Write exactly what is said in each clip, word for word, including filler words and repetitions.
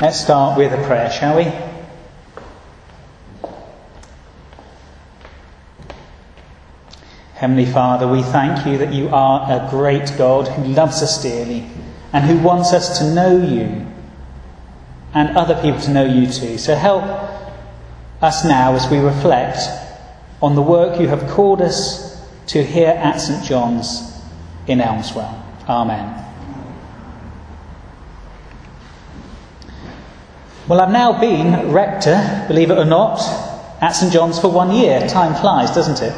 Let's start with a prayer, shall we? Heavenly Father, we thank you that you are a great God who loves us dearly and who wants us to know you and other people to know you too. So help us now as we reflect on the work you have called us to here at St John's in Elmswell. Amen. Well, I've now been rector, believe it or not, at St John's for one year. Time flies, doesn't it?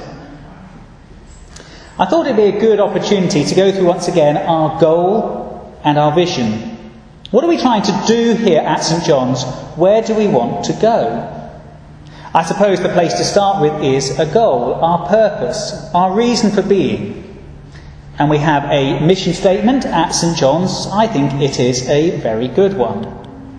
I thought it'd be a good opportunity to go through once again our goal and our vision. What are we trying to do here at St John's? Where do we want to go? I suppose the place to start with is a goal, our purpose, our reason for being. And we have a mission statement at St John's. I think it is a very good one.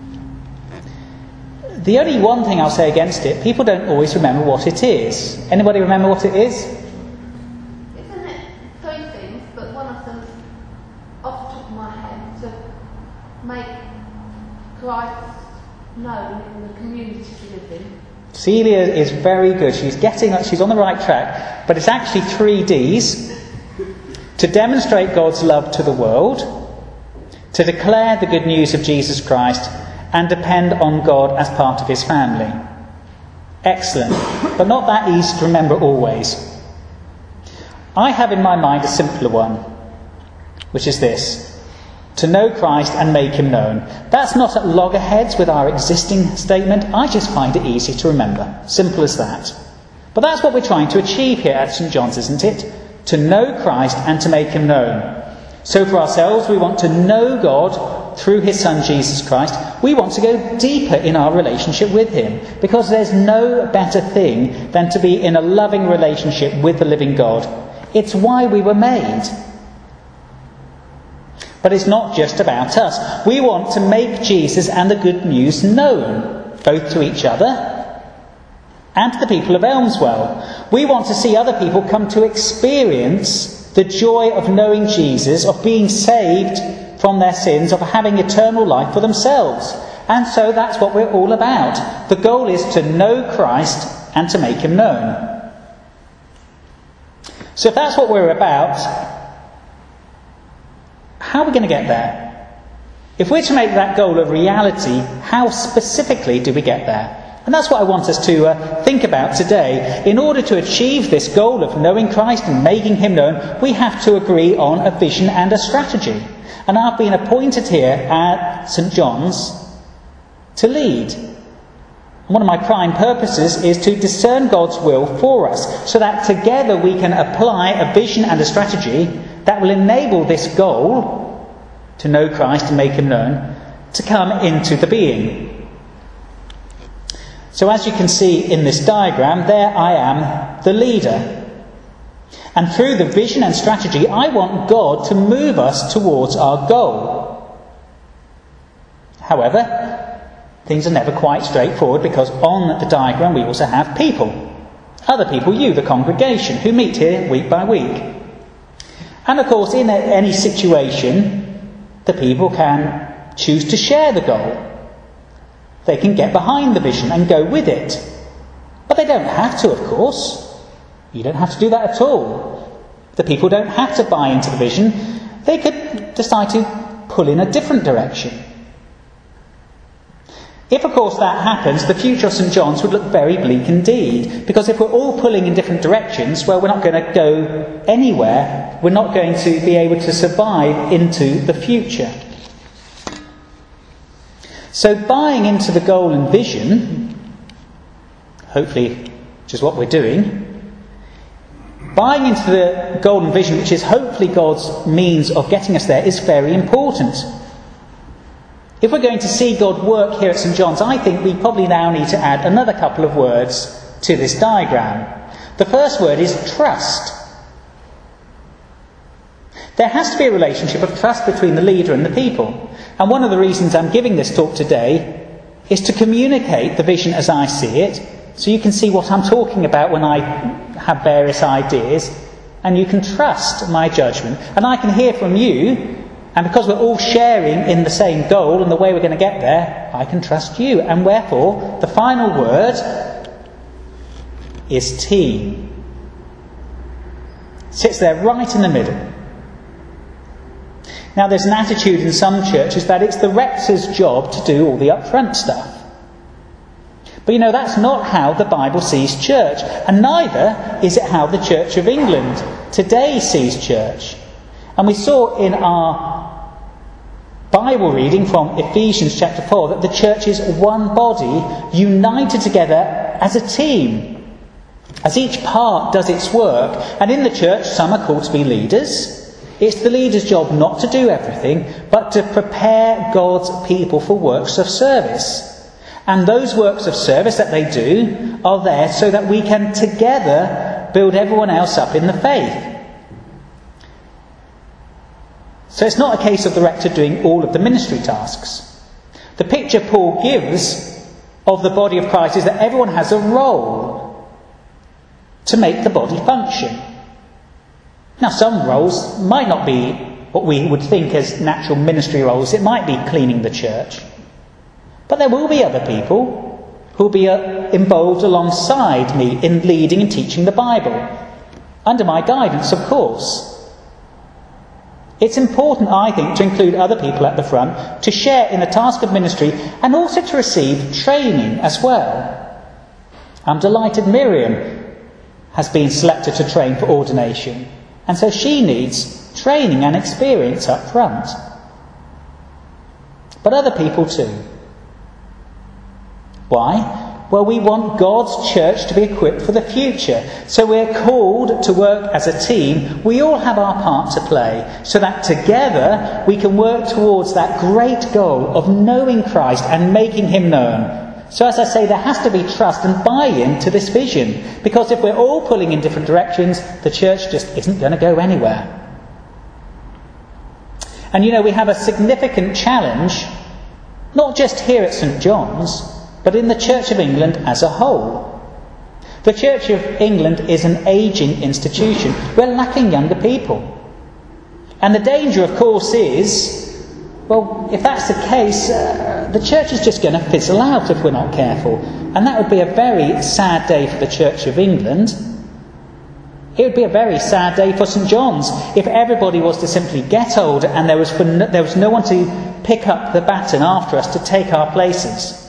The only one thing I'll say against it, people don't always remember what it is. Anybody remember what it is? Isn't it three things, but one of them, off the top of my head, to make Christ known in the community we live in? Celia is very good. She's getting, she's on the right track. But it's actually three D's. To demonstrate God's love to the world, to declare the good news of Jesus Christ, and depend on God as part of his family. Excellent, but not that easy to remember always. I have in my mind a simpler one, which is this: to know Christ and make him known. That's not at loggerheads with our existing statement. I just find it easy to remember. Simple as that. But that's what we're trying to achieve here at St John's, isn't it? To know Christ and to make him known. So for ourselves, we want to know God through his Son Jesus Christ. We want to go deeper in our relationship with him, because there's no better thing than to be in a loving relationship with the living God. It's why we were made. But it's not just about us. We want to make Jesus and the good news known, both to each other and to the people of Elmswell. We want to see other people come to experience the joy of knowing Jesus, of being saved from their sins, of having eternal life for themselves. And so that's what we're all about. The goal is to know Christ and to make him known. So if that's what we're about, how are we going to get there? If we're to make that goal a reality, how specifically do we get there? And that's what I want us to uh, think about today. In order to achieve this goal of knowing Christ and making him known, we have to agree on a vision and a strategy. And I've been appointed here at St John's to lead. And one of my prime purposes is to discern God's will for us, so that together we can apply a vision and a strategy that will enable this goal, to know Christ and make him known, to come into the being. So as you can see in this diagram, there I am, the leader. And through the vision and strategy, I want God to move us towards our goal. However, things are never quite straightforward, because on the diagram we also have people. Other people, you, the congregation, who meet here week by week. And of course, in any situation, the people can choose to share the goal. They can get behind the vision and go with it. But they don't have to, of course. You don't have to do that at all. The people don't have to buy into the vision. They could decide to pull in a different direction. If, of course, that happens, the future of St John's would look very bleak indeed. Because if we're all pulling in different directions, well, we're not going to go anywhere. We're not going to be able to survive into the future. So buying into the goal and vision, hopefully, which is what we're doing, buying into the goal and vision, which is hopefully God's means of getting us there, is very important. If we're going to see God work here at St John's, I think we probably now need to add another couple of words to this diagram. The first word is trust. There has to be a relationship of trust between the leader and the people. And one of the reasons I'm giving this talk today is to communicate the vision as I see it, so you can see what I'm talking about when I have various ideas, and you can trust my judgment. And I can hear from you And because we're all sharing in the same goal and the way we're going to get there, I can trust you. And wherefore, the final word is team. Sits there right in the middle. Now, there's an attitude in some churches that it's the rector's job to do all the upfront stuff. But you know, that's not how the Bible sees church, and neither is it how the Church of England today sees church. And we saw in our Bible reading from Ephesians chapter four that the church is one body, united together as a team, as each part does its work. And in the church, some are called to be leaders. It's the leader's job not to do everything, but to prepare God's people for works of service. And those works of service that they do are there so that we can together build everyone else up in the faith. So it's not a case of the rector doing all of the ministry tasks. The picture Paul gives of the body of Christ is that everyone has a role to make the body function. Now, some roles might not be what we would think as natural ministry roles. It might be cleaning the church. But there will be other people who will be uh, involved alongside me in leading and teaching the Bible. Under my guidance, of course. It's important, I think, to include other people at the front, to share in the task of ministry, and also to receive training as well. I'm delighted Miriam has been selected to train for ordination. And so she needs training and experience up front. But other people too. Why? Well, we want God's church to be equipped for the future. So we're called to work as a team. We all have our part to play, so that together we can work towards that great goal of knowing Christ and making him known. So as I say, there has to be trust and buy-in to this vision. Because if we're all pulling in different directions, the church just isn't going to go anywhere. And you know, we have a significant challenge, not just here at St John's, but in the Church of England as a whole. The Church of England is an ageing institution. We're lacking younger people. And the danger, of course, is, well, if that's the case, uh, the church is just going to fizzle out if we're not careful. And that would be a very sad day for the Church of England. It would be a very sad day for St John's if everybody was to simply get older and there was, for no, there was no one to pick up the baton after us to take our places.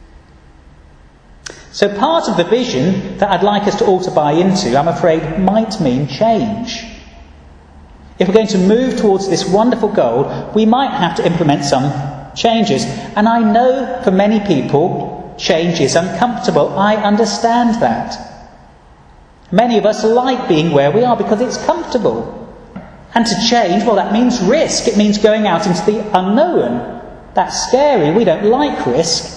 So part of the vision that I'd like us to all to buy into, I'm afraid, might mean change. If we're going to move towards this wonderful goal, we might have to implement some changes. And I know for many people, change is uncomfortable. I understand that. Many of us like being where we are because it's comfortable. And to change, well, that means risk. It means going out into the unknown. That's scary. We don't like risk.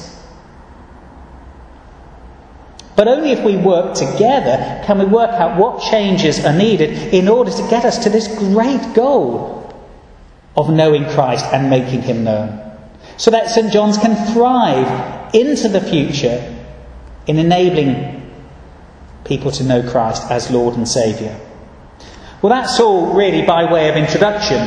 But only if we work together can we work out what changes are needed in order to get us to this great goal of knowing Christ and making him known. So that St John's can thrive into the future in enabling people to know Christ as Lord and Saviour. Well, that's all really by way of introduction.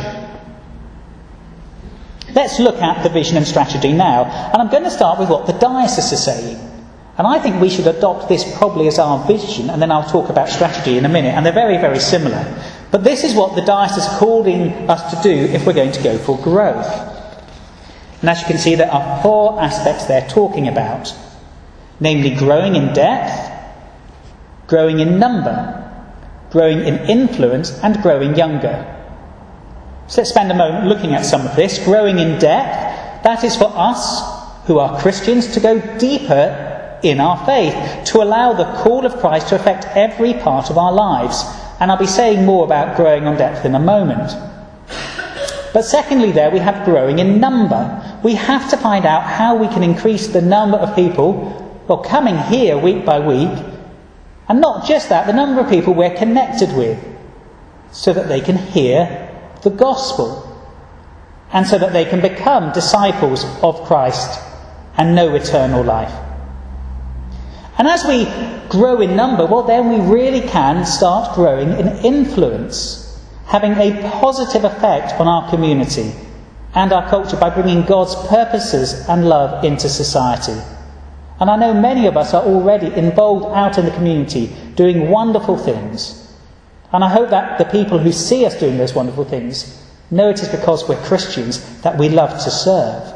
Let's look at the vision and strategy now. And I'm going to start with what the diocese is saying. And I think we should adopt this probably as our vision, and then I'll talk about strategy in a minute. And they're very, very similar. But this is what the diocese is calling us to do if we're going to go for growth. And as you can see, there are four aspects they're talking about. Namely, growing in depth, growing in number, growing in influence, and growing younger. So let's spend a moment looking at some of this. Growing in depth, that is for us who are Christians to go deeper in our faith, to allow the call of Christ to affect every part of our lives. And I'll be saying more about growing on depth in a moment. But secondly there, we have growing in number. We have to find out how we can increase the number of people, well, coming here week by week, and not just that, the number of people we're connected with, so that they can hear the gospel, and so that they can become disciples of Christ and know eternal life. And as we grow in number, well, then we really can start growing in influence, having a positive effect on our community and our culture by bringing God's purposes and love into society. And I know many of us are already involved out in the community doing wonderful things. And I hope that the people who see us doing those wonderful things know it is because we're Christians that we love to serve.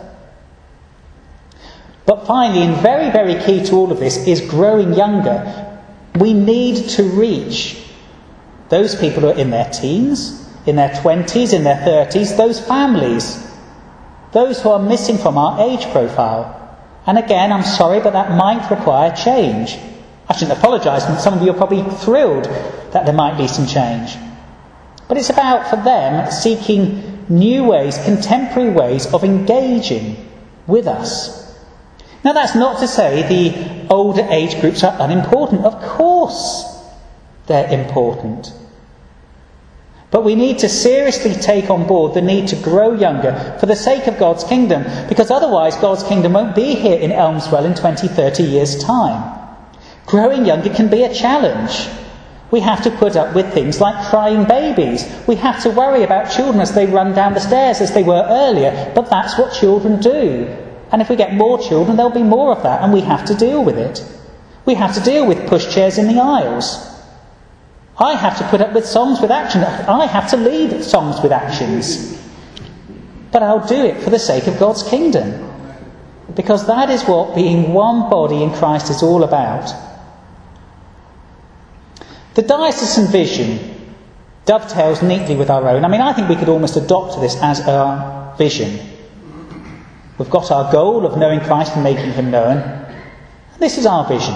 But finally, and very, very key to all of this, is growing younger. We need to reach those people who are in their teens, in their twenties, in their thirties, those families, those who are missing from our age profile. And again, I'm sorry, but that might require change. I shouldn't apologise, and some of you are probably thrilled that there might be some change. But it's about, for them, seeking new ways, contemporary ways of engaging with us. Now, that's not to say the older age groups are unimportant. Of course they're important. But we need to seriously take on board the need to grow younger for the sake of God's kingdom, because otherwise God's kingdom won't be here in Elmswell in twenty, thirty years' time. Growing younger can be a challenge. We have to put up with things like crying babies. We have to worry about children as they run down the stairs as they were earlier, but that's what children do. And if we get more children, there'll be more of that, and we have to deal with it. We have to deal with pushchairs in the aisles. I have to put up with songs with action. I have to lead songs with actions. But I'll do it for the sake of God's kingdom. Because that is what being one body in Christ is all about. The diocesan vision dovetails neatly with our own. I mean, I think we could almost adopt this as our vision. We've got our goal of knowing Christ and making him known. This is our vision.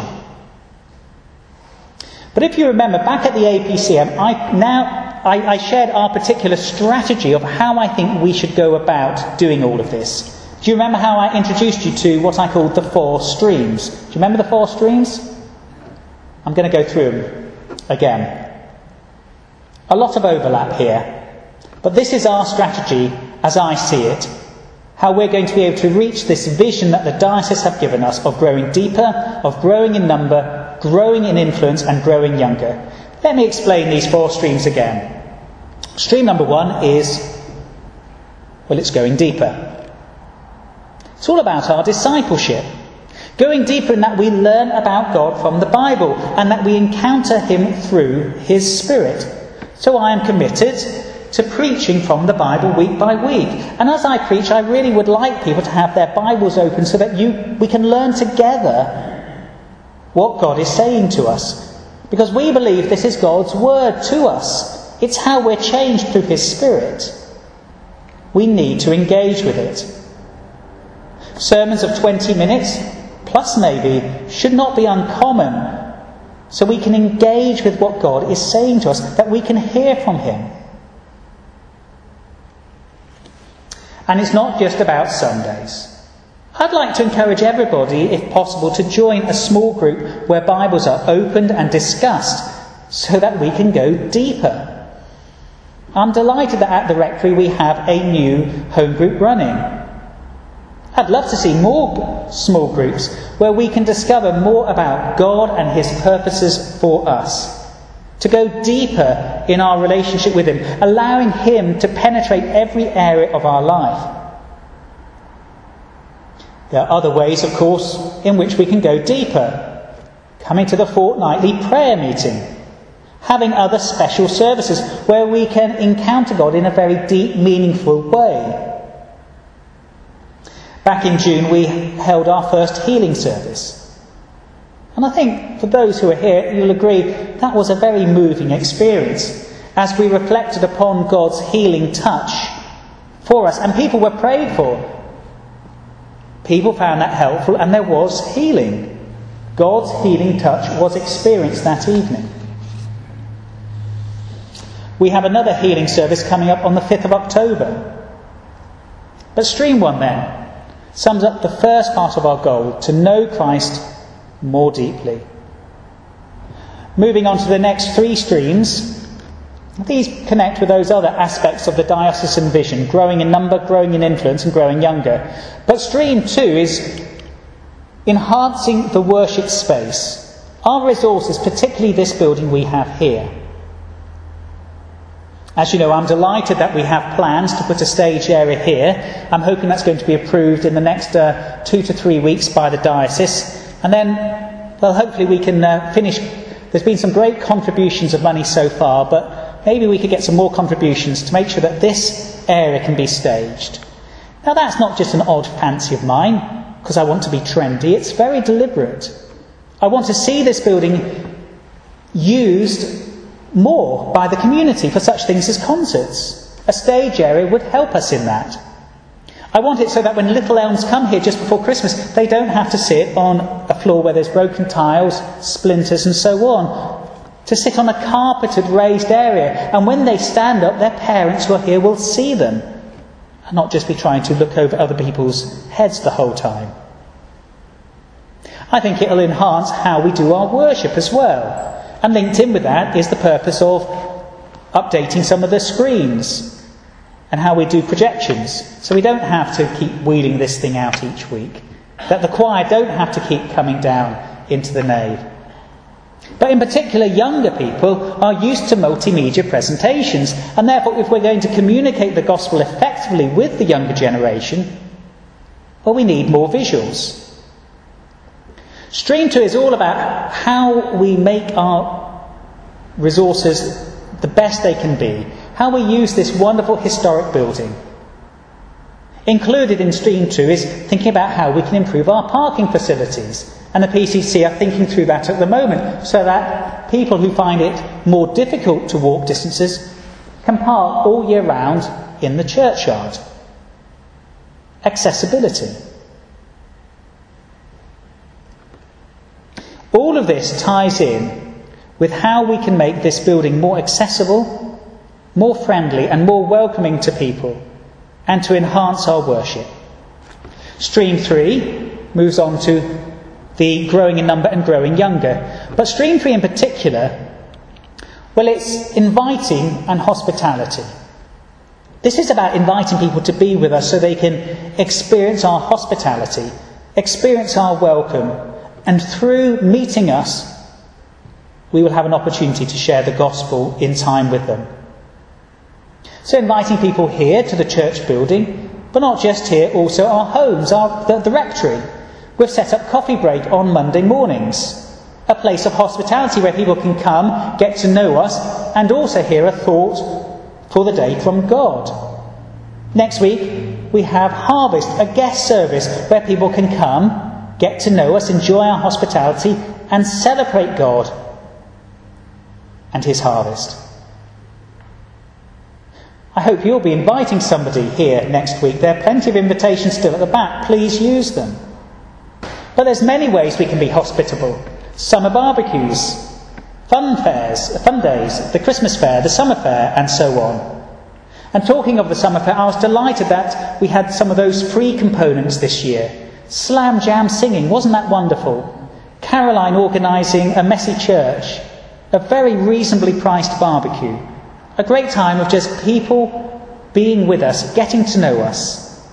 But if you remember, back at the A P C M, I now I, I shared our particular strategy of how I think we should go about doing all of this. Do you remember how I introduced you to what I called the four streams? Do you remember the four streams? I'm going to go through them again. A lot of overlap here. But this is our strategy as I see it. How we're going to be able to reach this vision that the diocese have given us of growing deeper, of growing in number, growing in influence and growing younger. Let me explain these four streams again. Stream number one is, well, it's going deeper. It's all about our discipleship. Going deeper in that we learn about God from the Bible and that we encounter him through his Spirit. So I am committed to preaching from the Bible week by week. And as I preach, I really would like people to have their Bibles open so that you we can learn together what God is saying to us. Because we believe this is God's word to us. It's how we're changed through his Spirit. We need to engage with it. Sermons of twenty minutes, plus maybe, should not be uncommon, so we can engage with what God is saying to us, that we can hear from him. And it's not just about Sundays. I'd like to encourage everybody, if possible, to join a small group where Bibles are opened and discussed so that we can go deeper. I'm delighted that at the Rectory we have a new home group running. I'd love to see more small groups where we can discover more about God and his purposes for us. To go deeper in our relationship with him, allowing him to penetrate every area of our life. There are other ways, of course, in which we can go deeper. Coming to the fortnightly prayer meeting. Having other special services where we can encounter God in a very deep, meaningful way. Back in June, we held our first healing service. And I think for those who are here, you'll agree that was a very moving experience as we reflected upon God's healing touch for us. And people were prayed for. People found that helpful, and there was healing. God's healing touch was experienced that evening. We have another healing service coming up on the fifth of October. But stream one then sums up the first part of our goal, to know Christ more deeply. Moving on to the next three streams, these connect with those other aspects of the diocesan vision, growing in number, growing in influence and growing younger. But stream two is enhancing the worship space. Our resources, particularly this building we have here. As you know, I'm delighted that we have plans to put a stage area here. I'm hoping that's going to be approved in the next uh, two to three weeks by the diocese. And then, well, hopefully we can uh, finish. There's been some great contributions of money so far, but maybe we could get some more contributions to make sure that this area can be staged. Now, that's not just an odd fancy of mine, because I want to be trendy. It's very deliberate. I want to see this building used more by the community for such things as concerts. A stage area would help us in that. I want it so that when little elms come here just before Christmas, they don't have to sit on a floor where there's broken tiles, splinters and so on. To sit on a carpeted raised area, and when they stand up, their parents who are here will see them, and not just be trying to look over other people's heads the whole time. I think it'll enhance how we do our worship as well. And linked in with that is the purpose of updating some of the screens and how we do projections, so we don't have to keep wheeling this thing out each week, that the choir don't have to keep coming down into the nave. But in particular, younger people are used to multimedia presentations, and therefore if we're going to communicate the gospel effectively with the younger generation, well, we need more visuals. Stream two is all about how we make our resources the best they can be, how we use this wonderful historic building. Included in Stream two is thinking about how we can improve our parking facilities, and the P C C are thinking through that at the moment, so that people who find it more difficult to walk distances can park all year round in the churchyard. Accessibility. All of this ties in with how we can make this building more accessible, more friendly and more welcoming to people, and to enhance our worship. Stream three moves on to the growing in number and growing younger. But Stream three in particular, well, it's inviting and hospitality. This is about inviting people to be with us so they can experience our hospitality, experience our welcome, and through meeting us, we will have an opportunity to share the gospel in time with them. So inviting people here to the church building, but not just here, also our homes, our, the, the rectory. We've set up coffee break on Monday mornings, a place of hospitality where people can come, get to know us, and also hear a thought for the day from God. Next week, we have Harvest, a guest service where people can come, get to know us, enjoy our hospitality, and celebrate God and his harvest. I hope you'll be inviting somebody here next week. There are plenty of invitations still at the back. Please use them. But there's many ways we can be hospitable. Summer barbecues, fun fairs, fun days, the Christmas fair, the summer fair, and so on. And talking of the summer fair, I was delighted that we had some of those free components this year. Slam jam singing, wasn't that wonderful? Caroline organising a messy church, a very reasonably priced barbecue, a great time of just people being with us, getting to know us.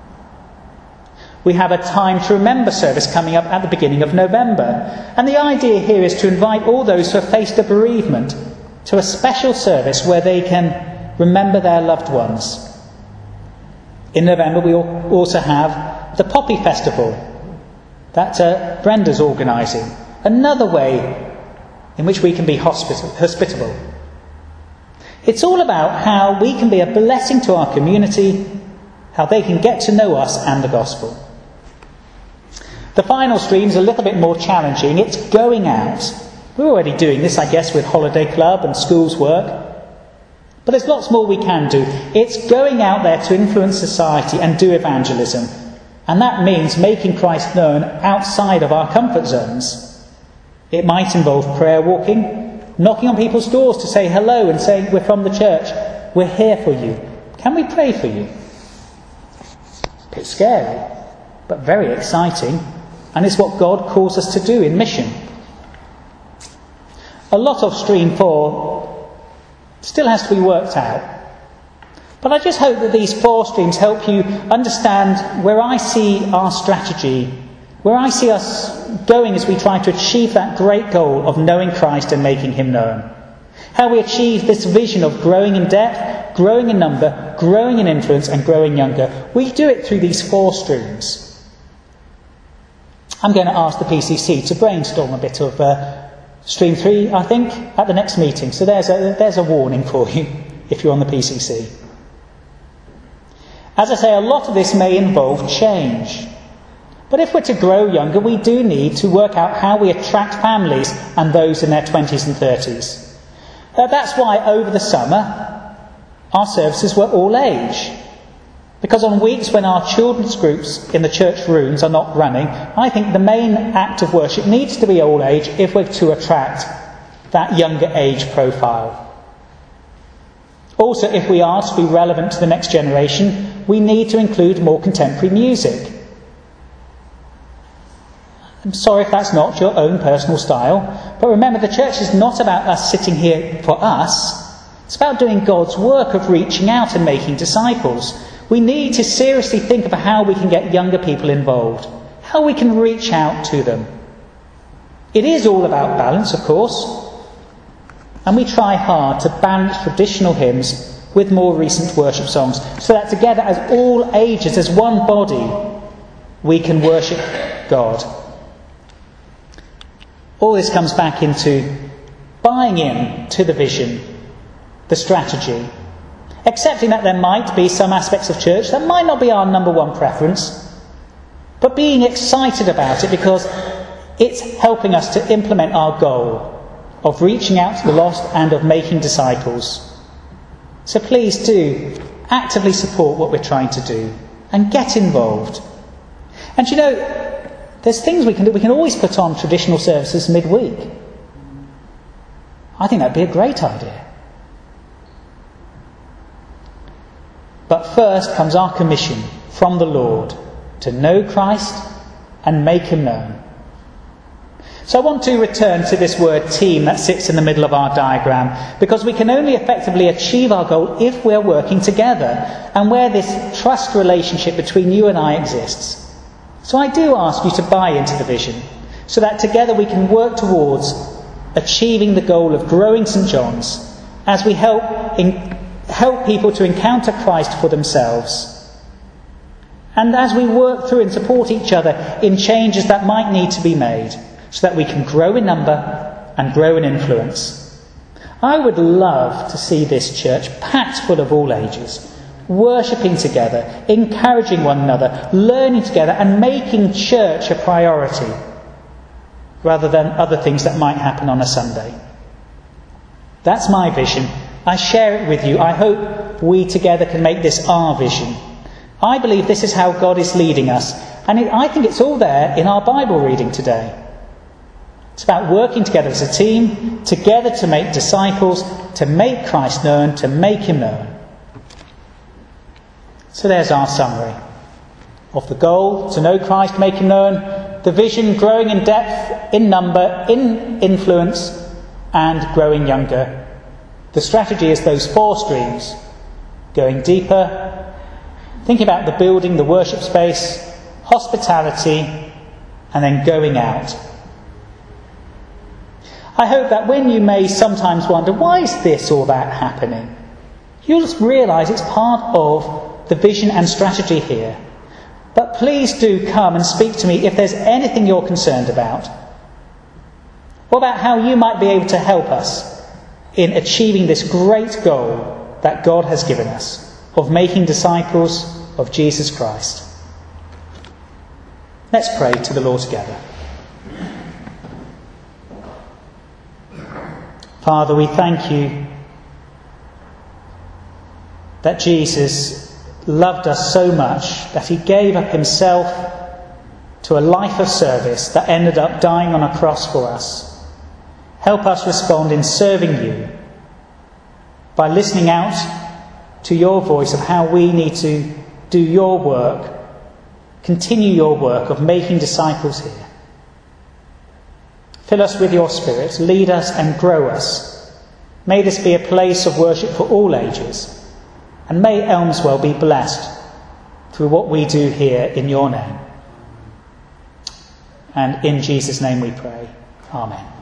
We have a Time to Remember service coming up at the beginning of November, and the idea here is to invite all those who have faced a bereavement to a special service where they can remember their loved ones. In November we also have the Poppy Festival that uh, Brenda's organising. Another way in which we can be hospit- hospitable. It's all about how we can be a blessing to our community, how they can get to know us and the gospel. The final stream is a little bit more challenging. It's going out. We're already doing this, I guess, with Holiday Club and schools work. But there's lots more we can do. It's going out there to influence society and do evangelism. And that means making Christ known outside of our comfort zones. It might involve prayer walking, knocking on people's doors to say hello and saying, we're from the church, we're here for you. Can we pray for you? A bit scary, but very exciting. And it's what God calls us to do in mission. A lot of Stream four still has to be worked out. But I just hope that these four streams help you understand where I see our strategy, where I see us going as we try to achieve that great goal of knowing Christ and making him known. How we achieve this vision of growing in depth, growing in number, growing in influence and growing younger. We do it through these four streams. I'm going to ask the P C C to brainstorm a bit of uh, stream three, I think, at the next meeting. So there's a, there's a warning for you if you're on the P C C. As I say, a lot of this may involve change. But if we're to grow younger, we do need to work out how we attract families and those in their twenties and thirties. Uh, that's why over the summer, our services were all age. Because on weeks when our children's groups in the church rooms are not running, I think the main act of worship needs to be all age if we're to attract that younger age profile. Also, if we are to be relevant to the next generation, we need to include more contemporary music. I'm sorry if that's not your own personal style, but remember, the church is not about us sitting here for us. It's about doing God's work of reaching out and making disciples. We need to seriously think about how we can get younger people involved, how we can reach out to them. It is all about balance, of course, and we try hard to balance traditional hymns with more recent worship songs, so that together as all ages, as one body, we can worship God. All this comes back into buying in to the vision, the strategy, accepting that there might be some aspects of church that might not be our number one preference, but being excited about it because it's helping us to implement our goal of reaching out to the lost and of making disciples. So please do actively support what we're trying to do and get involved. And you know, there's things we can do. We can always put on traditional services midweek. I think that'd be a great idea. But first comes our commission from the Lord to know Christ and make him known. So I want to return to this word team that sits in the middle of our diagram, because we can only effectively achieve our goal if we're working together and where this trust relationship between you and I exists. So I do ask you to buy into the vision so that together we can work towards achieving the goal of growing St John's as we help in, help people to encounter Christ for themselves. And as we work through and support each other in changes that might need to be made so that we can grow in number and grow in influence. I would love to see this church packed full of all ages, worshipping together, encouraging one another, learning together and making church a priority rather than other things that might happen on a Sunday. That's my vision. I share it with you. I hope we together can make this our vision. I believe this is how God is leading us, and it, I think it's all there in our Bible reading today. It's about working together as a team, together to make disciples, to make Christ known, to make him known. So there's our summary of the goal, to know Christ, make him known, the vision, growing in depth, in number, in influence, and growing younger. The strategy is those four streams: going deeper, thinking about the building, the worship space, hospitality, and then going out. I hope that when you may sometimes wonder, why is this or that happening, you'll just realise it's part of the vision and strategy here. But please do come and speak to me if there's anything you're concerned about. What about how you might be able to help us in achieving this great goal that God has given us of making disciples of Jesus Christ? Let's pray to the Lord together. Father, we thank you that Jesus loved us so much that he gave up himself to a life of service that ended up dying on a cross for us. Help us respond in serving you by listening out to your voice of how we need to do your work, continue your work of making disciples here. Fill us with your Spirit, lead us and grow us. May this be a place of worship for all ages. And may Elmswell be blessed through what we do here in your name. And in Jesus' name we pray. Amen.